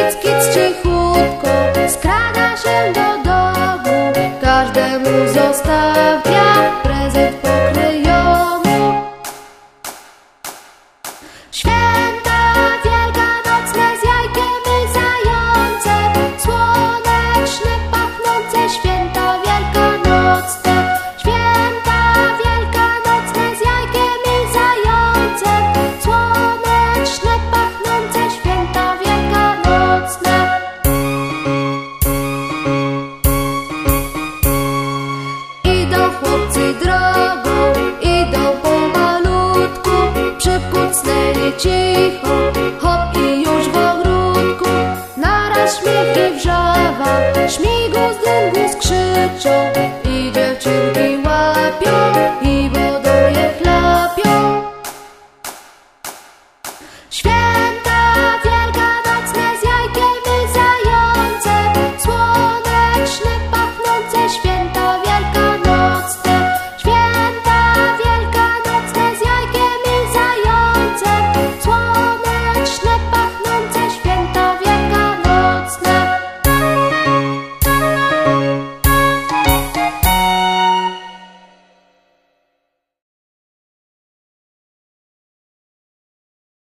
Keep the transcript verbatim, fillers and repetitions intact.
kic, kic cichutko skrada się do domu, każdemu zostawia prezent poklejony. Święta wielkanocne z jajkiem i zającem, słoneczne, pachnące święta wielkanocne. Święta wielkanocne z jajkiem i zającem, słoneczne, pachnące święta wielkanocne. Idą chłopcy drogą, idą pomalutku, przykucnęli cicho, hop i już w ogródku. Naraz śmiech i wrzawa, śmigus, dyngus krzyczą.